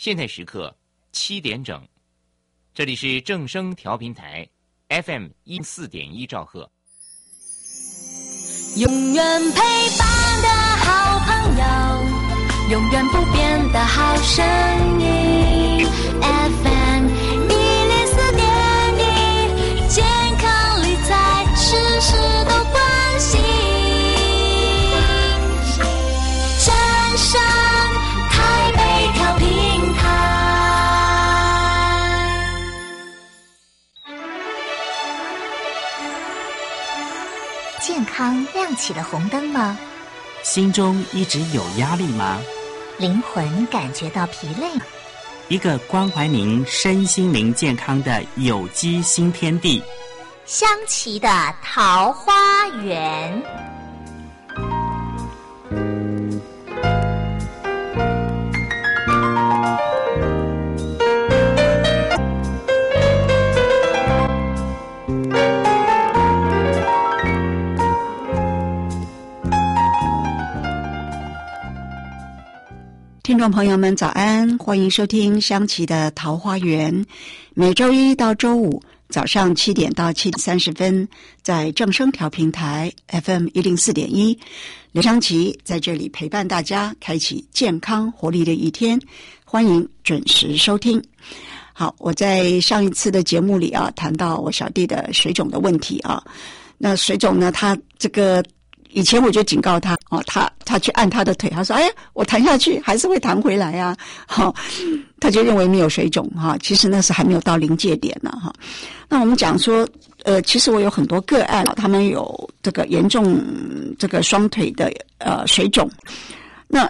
现在时刻7点整，这里是正声调频台 FM 14.1兆赫。 永远陪伴的好朋友，永远不变的好声音 FM 104.1，健康理财事事都关心。正声台北调频台。 健康亮起了红灯吗？ 心中一直有压力吗？ 灵魂感觉到疲累吗？ 一个关怀您身心灵健康的有机新天地， 香琪的桃花源。 听众朋友们早安，欢迎收听香琪的桃花源，每周一到周五早上7点到7点30分，在正声调频台 FM 104.1，刘香琪在这里陪伴大家，开启健康活力的一天，欢迎准时收听。好，我在上一次的节目里啊，谈到我小弟的水肿的问题啊，那水肿呢，他这个以前我就警告他哦，他去按他的腿，他说：“哎呀，我弹下去还是会弹回来啊。”好，他就认为没有水肿哈，其实那是还没有到临界点呢哈。那我们讲说，其实我有很多个案，他们有这个严重这个双腿的水肿。那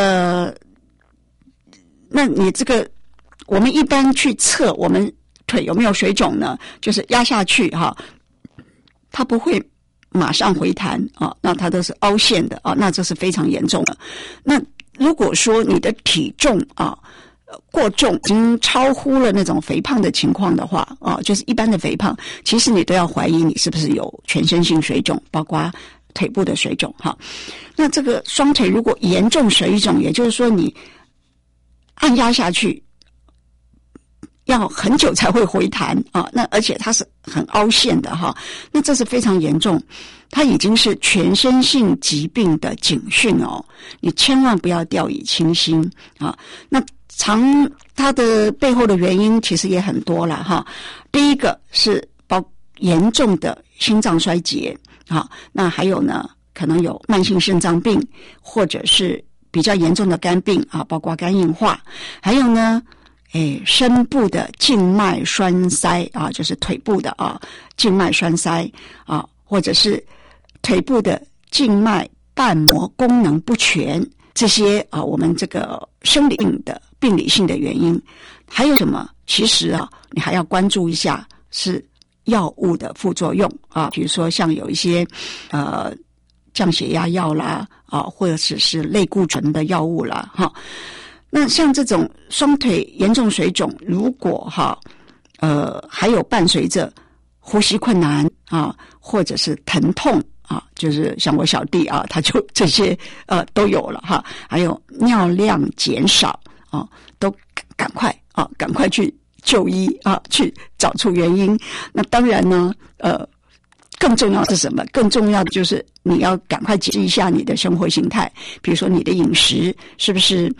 你这个我们一般去测我们腿有没有水肿呢？就是压下去哈，它不会马上回弹啊，那它都是凹陷的啊，那这是非常严重的。那如果说你的体重啊过重，已经超乎了那种肥胖的情况的话啊，就是一般的肥胖，其实你都要怀疑你是不是有全身性水肿，包括腿部的水肿哈。那这个双腿如果严重水肿，也就是说你按压下去要很久才会回弹啊，那而且它是很凹陷的哈，那这是非常严重，它已经是全身性疾病的警讯哦，你千万不要掉以轻心啊。那它的背后的原因其实也很多了哈。第一个是严重的心脏衰竭啊，那还有呢，可能有慢性肾脏病，或者是比较严重的肝病啊，包括肝硬化，还有呢深部的静脉栓塞啊，就是腿部的啊静脉栓塞啊，或者是腿部的静脉瓣膜功能不全，这些啊我们这个生理性的病理性的原因。还有什么？其实啊你还要关注一下是药物的副作用啊，比如说像有一些降血压药啦啊，或者是类固醇的药物啦哈。那像这种双腿严重水肿，如果还有伴随着呼吸困难啊，或者是疼痛啊，就是像我小弟啊，他就这些都有了哈。还有尿量减少啊，都赶快去就医啊，去找出原因。那当然呢，更重要是什么？更重要的就是你要赶快解释一下你的生活形态，比如说你的饮食是不是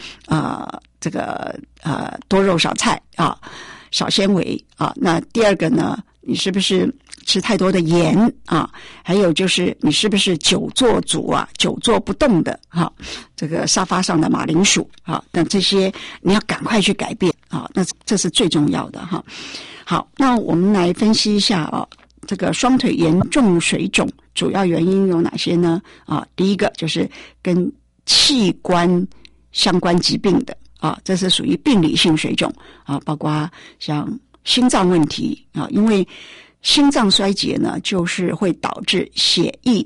多肉少菜啊，少纤维啊。那第二个呢，你是不是吃太多的盐啊？还有就是你是不是久坐族啊，久坐不动的哈，这个沙发上的马铃薯啊，那这些你要赶快去改变啊，那这是最重要的哈。好，那我们来分析一下啊。这个双腿严重水肿主要原因有哪些呢？啊，第一个就是跟器官相关疾病的啊，这是属于病理性水肿啊，包括像心脏问题啊，因为心脏衰竭呢，就是会导致血液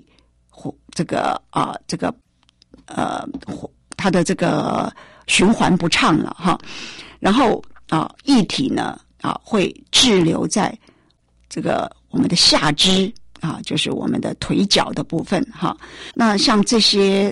它的这个循环不畅了哈，然后液体呢会滞留在这个我们的下肢啊，就是我们的腿脚的部分哈。那像这些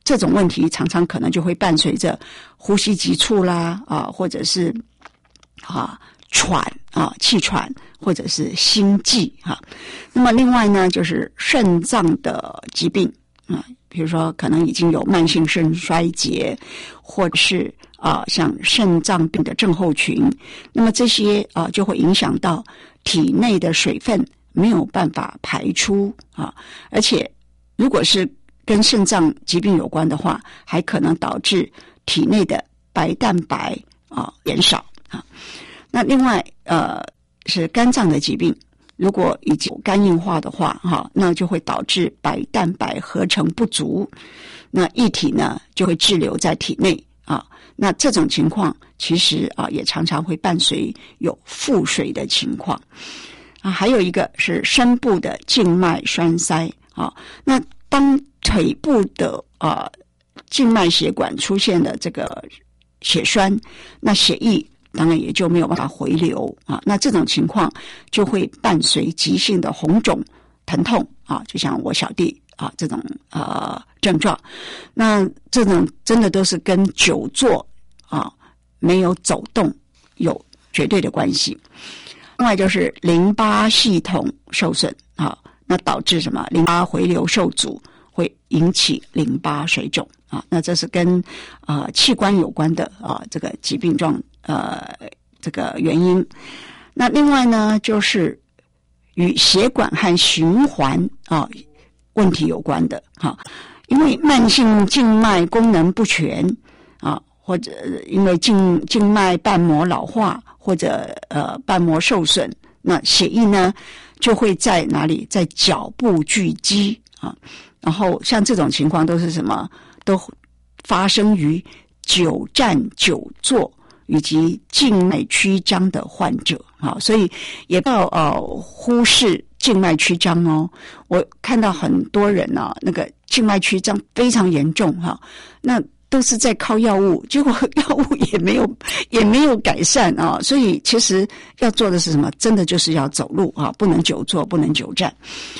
这种问题常常可能就会伴随着呼吸急促啦或者是喘气喘或者是心悸那么另外呢就是肾脏的疾病比如说可能已经有慢性肾衰竭或者是像肾脏病的症候群，那么这些就会影响到体内的水分没有办法排出而且如果是跟肾脏疾病有关的话，还可能导致体内的白蛋白减少那另外是肝脏的疾病，如果已经有肝硬化的话那就会导致白蛋白合成不足，那液体呢就会滞留在体内那这种情况其实也常常会伴随有腹水的情况还有一个是深部的静脉栓塞那当腿部的静脉血管出现了这个血栓，那血液当然也就没有办法回流那这种情况就会伴随急性的红肿疼痛就像我小弟这种症状，那这种真的都是跟久坐没有走动有绝对的关系。另外就是淋巴系统受损那导致什么？淋巴回流受阻，会引起淋巴水肿那这是跟器官有关的这个疾病这个原因。那另外呢就是与血管和循环问题有关的因为慢性静脉功能不全或者因为静脉瓣膜老化或者瓣膜受损，那血液呢就会在哪里？在脚部聚集然后像这种情况都是什么？都发生于久站久坐以及静脉曲张的患者所以也不要忽视静脉曲张我看到很多人那个静脉曲张非常严重那都是在靠药物，结果药物也没有改善所以其实要做的是什么？真的就是要走路不能久坐，不能久站。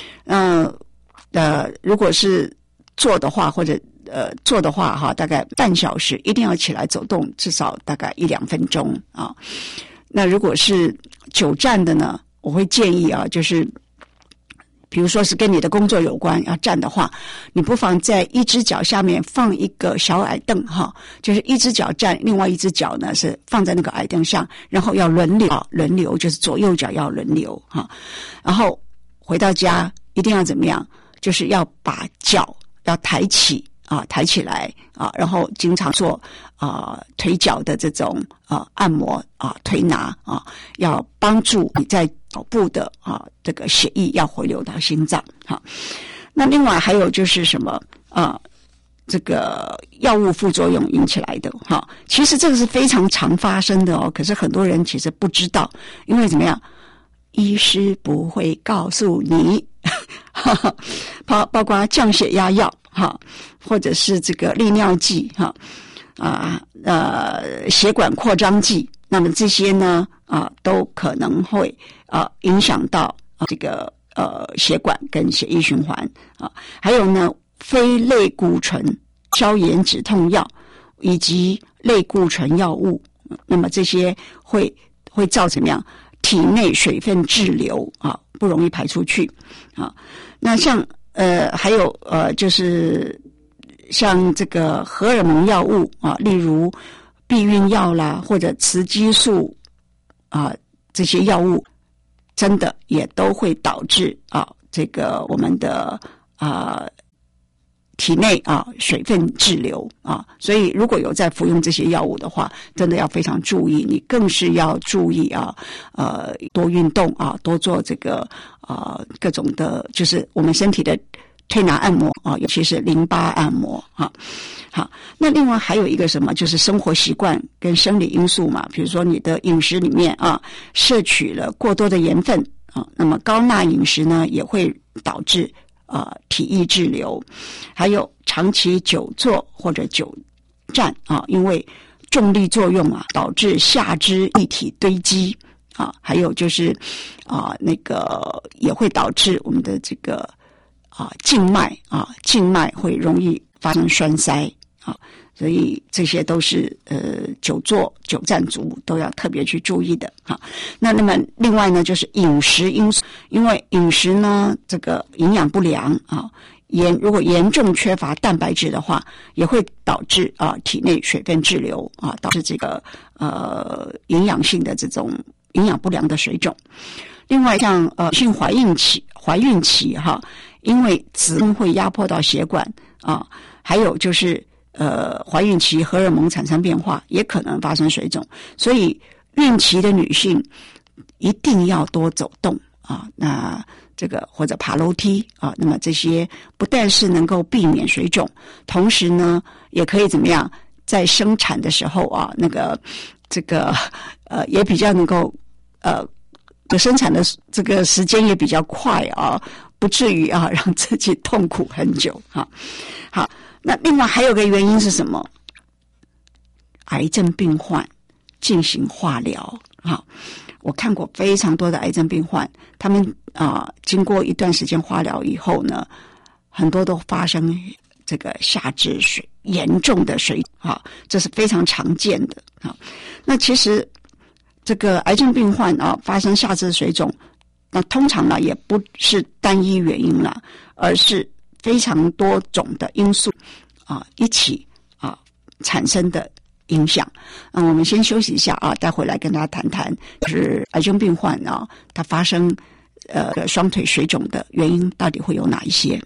如果是坐的话或者坐的话大概半小时一定要起来走动，至少大概1-2分钟那如果是久站的呢，我会建议就是比如说是跟你的工作有关要站的话，你不妨在一只脚下面放一个小矮凳就是一只脚站，另外一只脚呢是放在那个矮凳上，然后要轮流就是左右脚要轮流然后回到家一定要怎么样？就是要把脚要抬起抬起来然后经常做腿脚的这种按摩推拿要帮助你在脚部的这个血液要回流到心脏那另外还有就是什么这个药物副作用引起来的其实这个是非常常发生的可是很多人其实不知道，因为怎么样？医师不会告诉你包括降血压药或者是这个利尿剂血管扩张剂，那么这些呢都可能会影响到这个血管跟血液循环还有呢非类固醇消炎止痛药以及类固醇药物，那么这些会造成怎么样？体内水分滞留不容易排出去那像还有就是像这个荷尔蒙药物例如避孕药啦或者雌激素这些药物真的也都会导致这个我们的体内水分滞留所以如果有在服用这些药物的话，真的要非常注意，你更是要注意多运动多做这个各种的就是我们身体的推拿按摩尤其是淋巴按摩好，那另外还有一个什么，就是生活习惯跟生理因素嘛，比如说你的饮食里面摄取了过多的盐分那么高钠饮食呢也会导致体液滞留，还有长期久坐或者久站因为重力作用导致下肢液体堆积还有就是那个也会导致我们的这个静脉会容易发生栓塞啊。所以这些都是久坐久站族都要特别去注意的哈。那么另外呢，就是饮食因素，因为饮食呢这个营养不良啊，如果严重缺乏蛋白质的话，也会导致体内水分滞留啊，导致这个营养性的这种营养不良的水肿。另外像性怀孕期哈，因为子宫会压迫到血管啊，还有就是怀孕期荷尔蒙产生变化，也可能发生水肿，所以孕期的女性一定要多走动啊，那这个或者爬楼梯啊，那么这些不但是能够避免水肿，同时呢，也可以怎么样，在生产的时候啊，也比较能够生产的这个时间也比较快啊，不至于让自己痛苦很久啊。好。那另外还有个原因是什么？癌症病患进行化疗啊，我看过非常多的癌症病患，他们经过一段时间化疗以后呢，很多都发生这个下肢严重的水啊，这是非常常见的啊。那其实这个癌症病患发生下肢水肿，那通常呢也不是单一原因啦，而是非常多种的因素一起产生的影响。我们先休息一下待会来跟大家谈谈，就是癌症病患他发生双腿水肿的原因到底会有哪一些。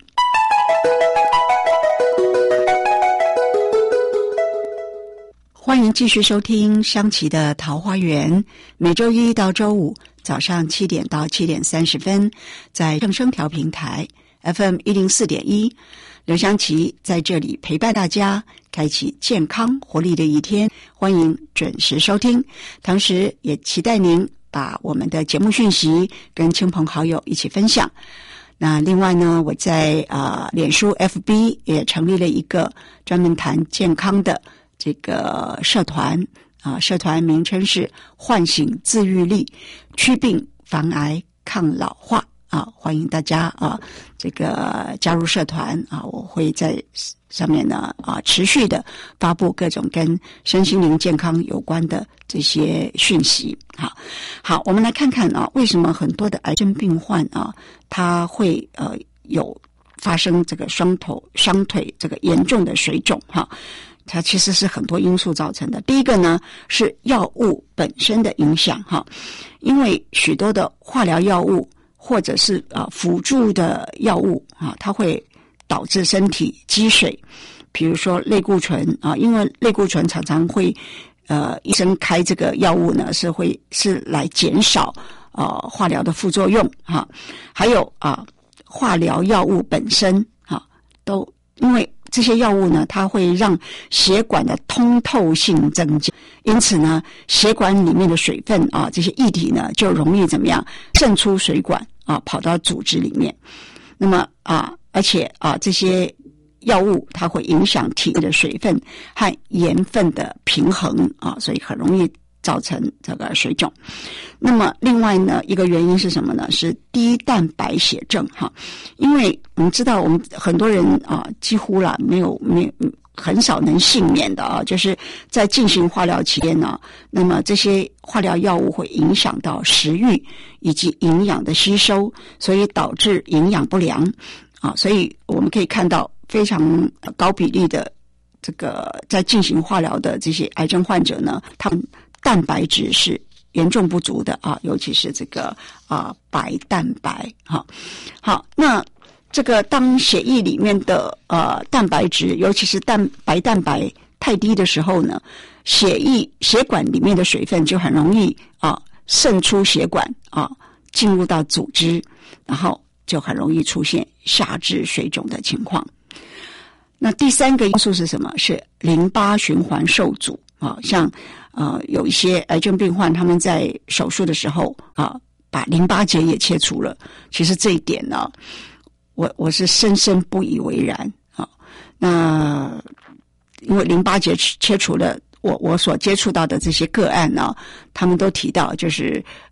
欢迎继续收听香琪的桃花源，每周一到周五早上7点到7点30分，在正声调频台 FM 104.1，刘香琪在这里陪伴大家，开启健康活力的一天，欢迎准时收听。同时也期待您把我们的节目讯息跟亲朋好友一起分享。那另外呢，我在脸书 FB 也成立了一个专门谈健康的这个社团社团名称是唤醒自愈力，祛病防癌抗老化欢迎大家这个加入社团我会在上面呢持续的发布各种跟身心灵健康有关的这些讯息。好，我们来看看为什么很多的癌症病患他会有发生这个双腿这个严重的水肿它其实是很多因素造成的。第一个呢是药物本身的影响因为许多的化疗药物或者是辅助的药物它会导致身体积水，比如说类固醇因为类固醇常常会医生开这个药物呢是来减少化疗的副作用还有化疗药物本身都因为这些药物呢，它会让血管的通透性增加，因此呢，血管里面的水分这些液体呢，就容易怎么样渗出水管跑到组织里面。那么而且这些药物它会影响体内的水分和盐分的平衡所以很容易造成这个水肿。那么另外呢，一个原因是什么呢？是低蛋白血症因为我们知道我们很多人几乎没有很少能幸免的就是在进行化疗期间呢，那么这些化疗药物会影响到食欲以及营养的吸收，所以导致营养不良所以我们可以看到非常高比例的这个在进行化疗的这些癌症患者呢，他们蛋白质是严重不足的尤其是这个白蛋白好，那这个当血液里面的蛋白质，尤其是白蛋白太低的时候呢，血管里面的水分就很容易渗出血管进入到组织，然后就很容易出现下肢水肿的情况。那第三个因素是什么？是淋巴循环受阻像有一些癌症病患他们在手术的时候把淋巴结也切除了。其实这一点呢，我是深深不以为然那因为淋巴结切除了，我所接触到的这些个案呢，他们都提到就是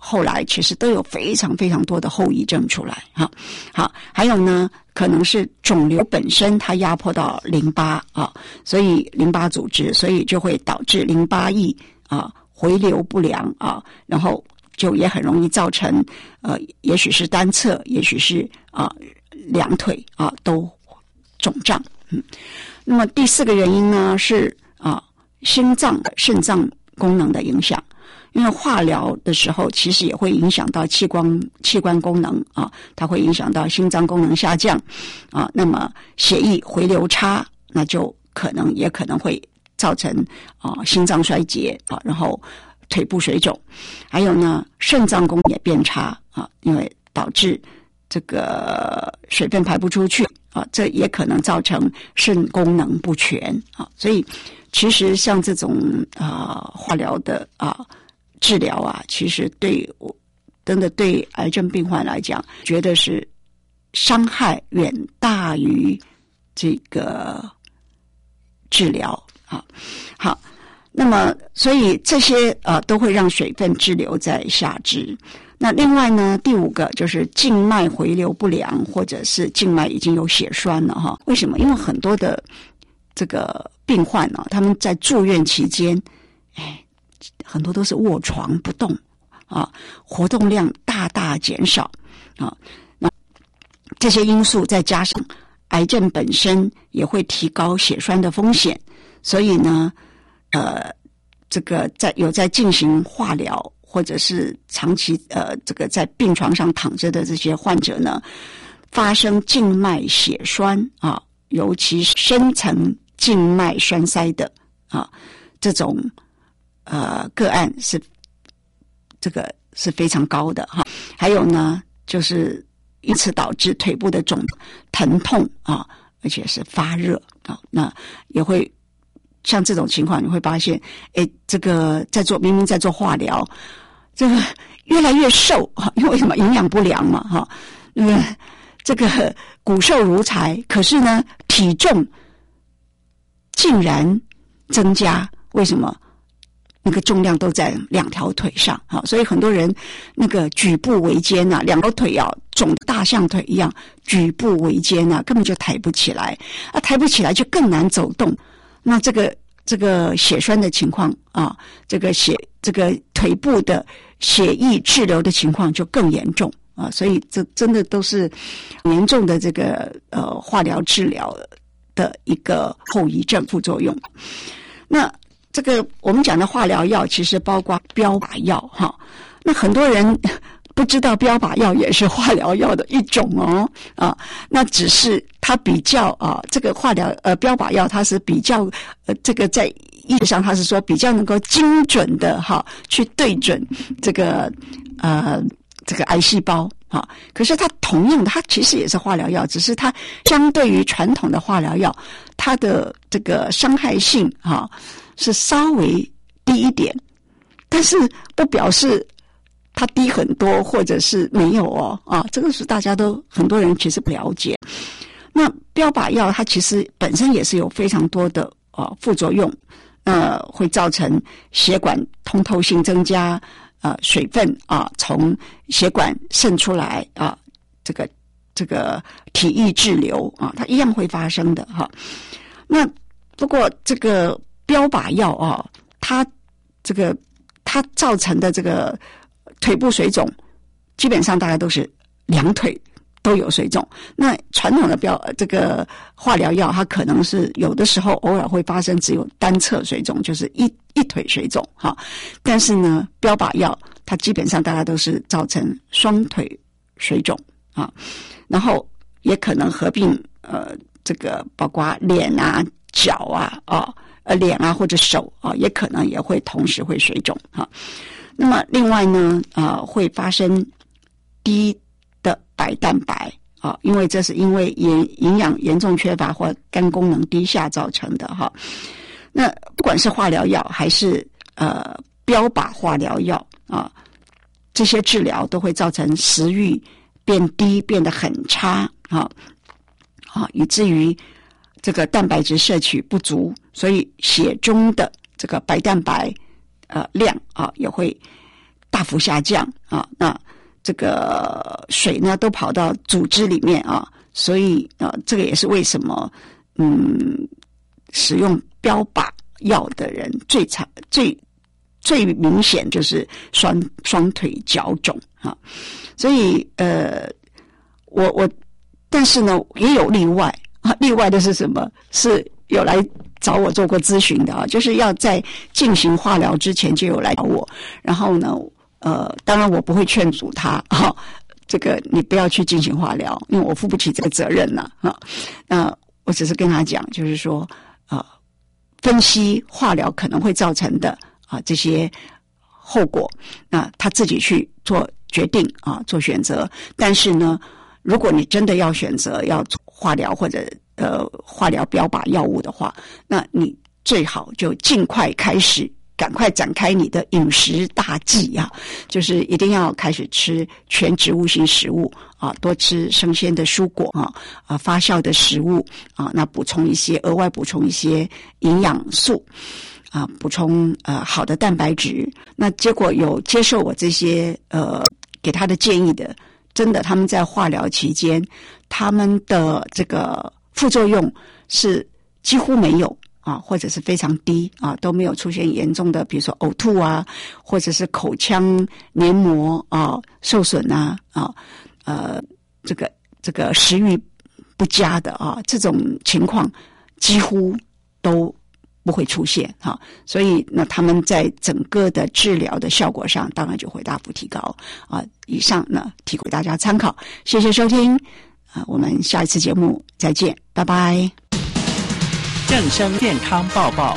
后来其实都有非常非常多的后遗症出来哈。好，还有呢，可能是肿瘤本身它压迫到淋巴啊，所以淋巴组织，所以就会导致淋巴液回流不良啊，然后就也很容易造成也许是单侧，也许是两腿都肿胀。那么第4个原因呢是心脏、肾脏功能的影响。因为化疗的时候，其实也会影响到器官功能它会影响到心脏功能下降那么血液回流差，那就也可能会造成心脏衰竭然后腿部水肿，还有呢肾脏功能也变差因为导致这个水分排不出去这也可能造成肾功能不全所以其实像这种化疗的治疗其实真的对癌症病患来讲，觉得是伤害远大于这个治疗好，那么所以这些都会让水分滞留在下肢。那另外呢，第5个就是静脉回流不良，或者是静脉已经有血栓了为什么？因为很多的这个病患他们在住院期间很多都是卧床不动活动量大大减少那这些因素再加上癌症本身也会提高血栓的风险，所以呢这个在进行化疗或者是长期这个在病床上躺着的这些患者呢，发生静脉血栓尤其是深层静脉栓塞的这种个案是非常高的还有呢，就是因此导致腿部的疼痛而且是发热那也会像这种情况，你会发现这个明明在做化疗，这个越来越瘦因为什么？营养不良嘛这个骨瘦如柴，可是呢体重竟然增加，为什么？那个重量都在2条腿上所以很多人那个举步维艰2条腿肿大象腿一样，举步维艰根本就抬不起来抬不起来就更难走动。那这个血栓的情况这个腿部的血液滞留的情况就更严重所以这真的都是严重的这个化疗治疗的一个后遗症副作用。那这个我们讲的化疗药其实包括标靶药那很多人不知道标靶药也是化疗药的一种那只是它比较这个化疗标靶药它是比较这个在医学上它是说比较能够精准的去对准这个癌细胞可是它同样的它其实也是化疗药，只是它相对于传统的化疗药，它的这个伤害性是稍微低一点，但是不表示它低很多或者是没有这个是大家都很多人其实不了解。那标靶药它其实本身也是有非常多的副作用会造成血管通透性增加水分从血管渗出来这个体液滞留它一样会发生的那不过这个标靶药它造成的这个腿部水肿，基本上大概都是2腿都有水肿。那传统的这个化疗药，它可能是有的时候偶尔会发生只有单侧水肿，就是一腿水肿但是呢，标靶药它基本上大概都是造成双腿水肿然后也可能合并这个包括脸脚脸或者手也可能也会同时会水肿那么另外呢会发生低的白蛋白因为这是因为营养严重缺乏或肝功能低下造成的那不管是化疗药还是标靶化疗药这些治疗都会造成食欲变低，变得很差以至于这个蛋白质摄取不足，所以血中的这个白蛋白量也会大幅下降啊，那这个水呢都跑到组织里面啊，所以这个也是为什么使用标靶药的人最明显就是双腿脚肿啊，所以我但是呢也有例外啊，例外的是什么？是有来找我做过咨询的啊，就是要在进行化疗之前就有来找我，然后呢当然我不会劝阻他这个你不要去进行化疗，因为我负不起这个责任了那我只是跟他讲，就是说分析化疗可能会造成的这些后果，那他自己去做决定做选择。但是呢，如果你真的要选择要做化疗或者化疗标靶药物的话，那你最好就尽快开始，赶快展开你的饮食大计就是一定要开始吃全植物性食物多吃生鲜的蔬果发酵的食物那额外补充一些营养素补充好的蛋白质。那结果有接受我这些给他的建议的，真的他们在化疗期间，他们的这个副作用是几乎没有或者是非常低都没有出现严重的，比如说呕吐或者是口腔黏膜受损这个食欲不佳的这种情况几乎都不会出现所以那他们在整个的治疗的效果上当然就会大幅提高以上呢提供大家参考，谢谢收听我们下一次节目再见，拜拜。 正声健康报报。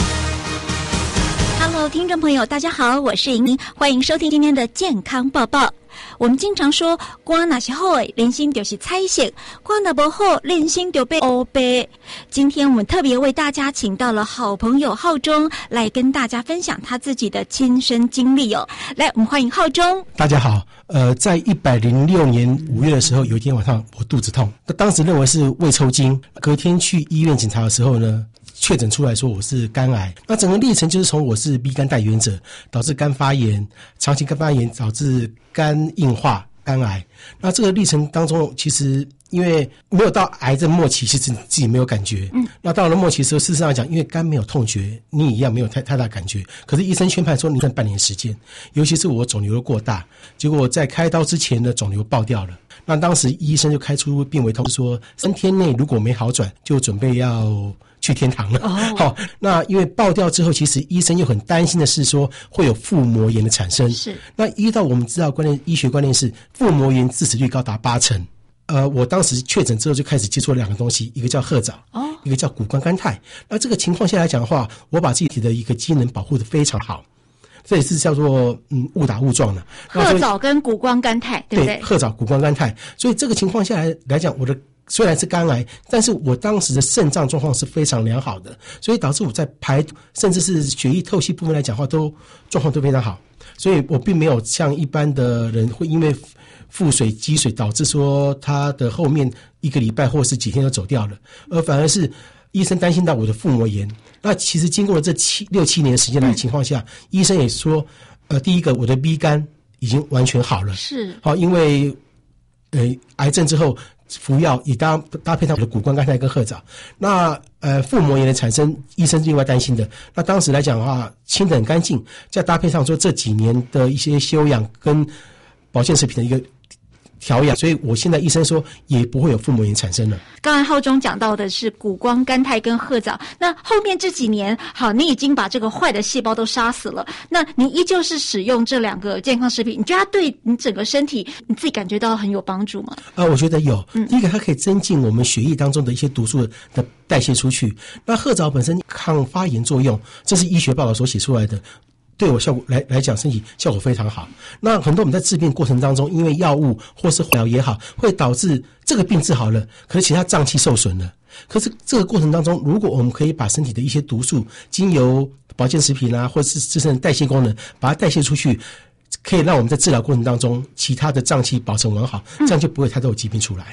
Hello， 听众朋友，大家好，我是莹莹，欢迎收听今天的健康报报。我们经常说，肝哪是好的，人心就是彩色；肝哪不好，人心就被黑白。今天我们特别为大家请到了好朋友浩中来跟大家分享他自己的亲身经历哦。来，我们欢迎浩中。 大家好，在106年5月的时候，有一天晚上我肚子痛，当时认为是胃抽筋，隔天去医院检查的时候呢，确诊出来说我是肝癌。那整个历程就是从我是 B 肝带原者，导致肝发炎，长期肝发炎导致肝硬化、肝癌。那这个历程当中，其实因为没有到癌症末期，其实自己没有感觉。那到了末期的时候，事实上讲，因为肝没有痛觉，你一样没有太大感觉。可是医生宣判说你算半年时间，尤其是我肿瘤过大，结果在开刀之前呢，肿瘤爆掉了。那当时医生就开出病危通知说，3天内如果没好转，就准备要去天堂了。好，那因为爆掉之后，其实医生又很担心的是说会有腹膜炎的产生。是。那依照我们知道医学观念是腹膜炎致死率高达80%。我当时确诊之后就开始接触了2个东西，一个叫褐藻，一个叫谷胱甘肽。那这个情况下来讲的话，我把自己的一个机能保护得非常好。这也是叫做误打误撞的。 褐藻跟谷胱甘肽，对不对？ 对，褐藻、谷胱甘肽。所以这个情况下来讲，我的虽然是肝癌，但是我当时的肾脏状况是非常良好的，所以导致我在排甚至是血液透析部分来讲的话，状况都非常好。所以我并没有像一般的人会因为腹水积水导致说他的后面1个礼拜或是几天就走掉了，而反而是医生担心到我的腹膜炎。那其实经过了这6、7年的时间来的情况下，医生也说，第一个我的 B 肝已经完全好了，是好，因为癌症之后服药也搭配上我的谷胱甘肽跟褐藻。那腹膜炎的产生，医生另外担心的。那当时来讲的话，清得很干净，再搭配上说这几年的一些休养跟保健食品的一个调养，所以我现在医生说也不会有腹膜炎产生了。 刚才浩中讲到的是谷胱甘肽跟褐藻，那后面这几年，好，你已经把这个坏的细胞都杀死了，那你依旧是使用这2个健康食品，你觉得它对你整个身体你自己感觉到很有帮助吗？ 我觉得有。第一个，它可以增进我们血液当中的一些毒素的代谢出去。那褐藻本身抗发炎作用，这是医学报道所写出来的。对我效果来讲，身体效果非常好。那很多我们在治病过程当中，因为药物或是化疗也好，会导致这个病治好了，可是其他脏器受损了。可是这个过程当中，如果我们可以把身体的一些毒素，经由保健食品或是自身的代谢功能，把它代谢出去，可以让我们在治疗过程当中，其他的脏器保存完好，这样就不会太多疾病出来。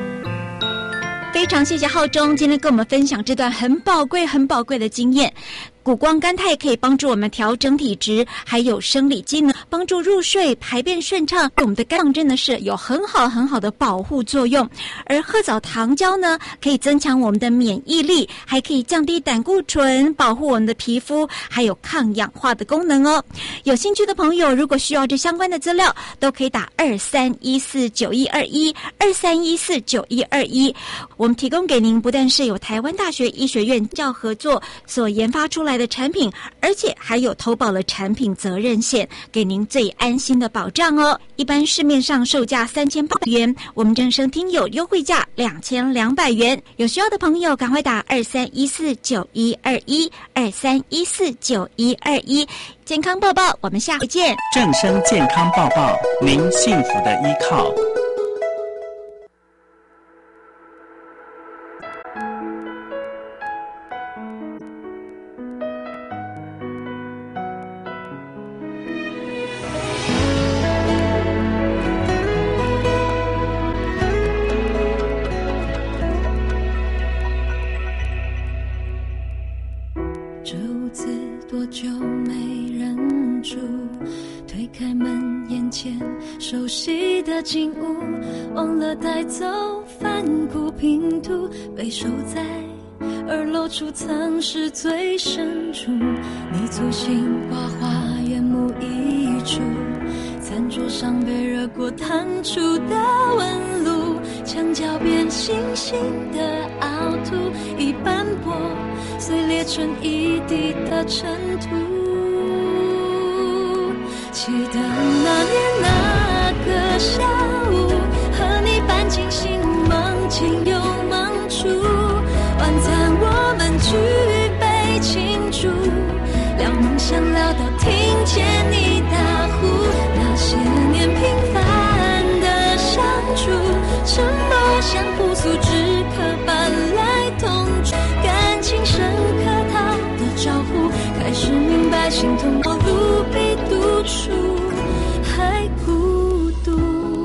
非常谢谢浩中今天跟我们分享这段很宝贵的经验。 谷胱甘肽可以帮助我们调整体质，还有生理机能，帮助入睡、排便顺畅，对我们的肝脏真的是有很好的保护作用。而褐藻糖胶呢，可以增强我们的免疫力，还可以降低胆固醇，保护我们的皮肤，还有抗氧化的功能哦。有兴趣的朋友，如果需要这相关的资料，都可以打23149121，23149121。我们提供给您不但是有台湾大学医学院教合作所研发出来的产品，而且还有投保了产品责任险，给您最安心的保障哦。一般市面上售价3800元，我们正声听友优惠价2200元。有需要的朋友赶快打23149121，23149121。健康报报，我们下回见。 正声健康报报，您幸福的依靠。 这屋子多久没人住？推开门，眼前熟悉的景物，忘了带走梵谷拼图，被收在二楼储藏室最深处。你粗心画花眼目一出，餐桌上被热过烫出的纹路，墙角边星星的凹凸已斑驳，碎裂成一地的尘土。记得那年那个下午，和你搬进新梦前又忙出，晚餐我们举杯庆祝，聊梦想聊到听见你打呼。那些年平凡的相处，沉默像朴素，只可搬来同住，感情深刻他的招呼，开始明白心痛过路比独处还孤独。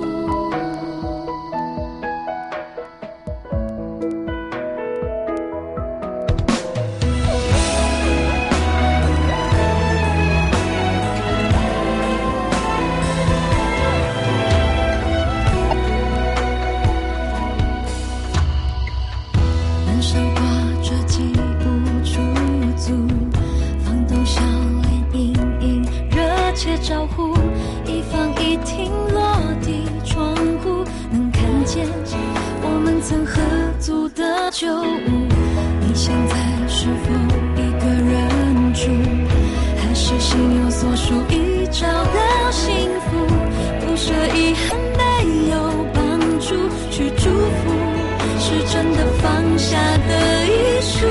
门上挂着几部出租，房东笑脸盈盈，热切招呼，一房一厅落地窗户，能看见我们曾合租的旧屋。你现在是否一个人住，还是心有所属已找到幸福？不舍遗憾没有帮助，去祝福是真的放下的艺术。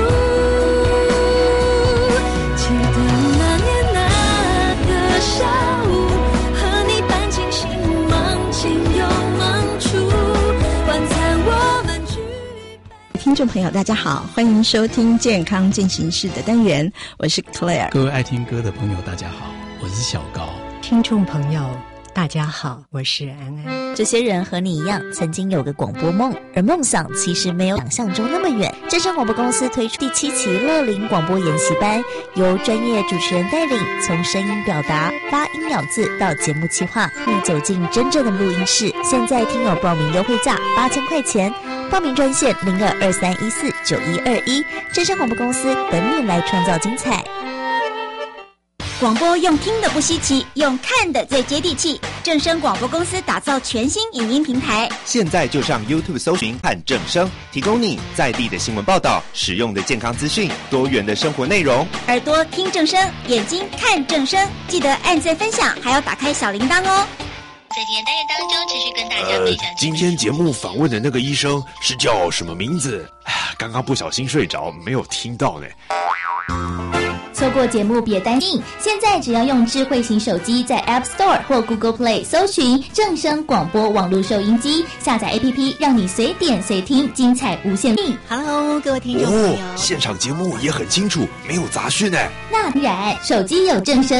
记得那年那个下午，和你搬进新梦前又忙出，晚餐我们举杯。 听众朋友大家好，欢迎收听健康进行式的单元，我是 Claire。 各位爱听歌的朋友大家好，我是小高。 听众朋友大家好，我是安安。 这些人和你一样，曾经有个广播梦，而梦想其实没有想象中那么远。正声广播公司推出第7期乐龄广播研习班，由专业主持人带领，从声音表达、发音咬字到节目企划，你走进真正的录音室。现在听友报名优惠价8000块钱，报名专线0223149121，正声广播公司等你来创造精彩。 广播用听的不稀奇，用看的最接地气。正声广播公司打造全新影音平台， 现在就上 YouTube 搜寻看正声，提供你在地的新闻报道、实用的健康资讯、多元的生活内容。 耳朵听正声，眼睛看正声，记得按赞分享，还要打开小铃铛哦。 在今天单元当中，持续跟大家分享。 今天节目访问的那个医生是叫什么名字？刚刚不小心睡着，没有听到呢。 错过节目别担心，现在只要用智慧型手机在 App Store 或 Google Play 搜寻正声广播网络收音机，下载 APP， 让你随点随听，精彩无限。 Hello， 各位听众朋友， 现场节目也很清楚，没有杂讯呢。 那当然，手机有正声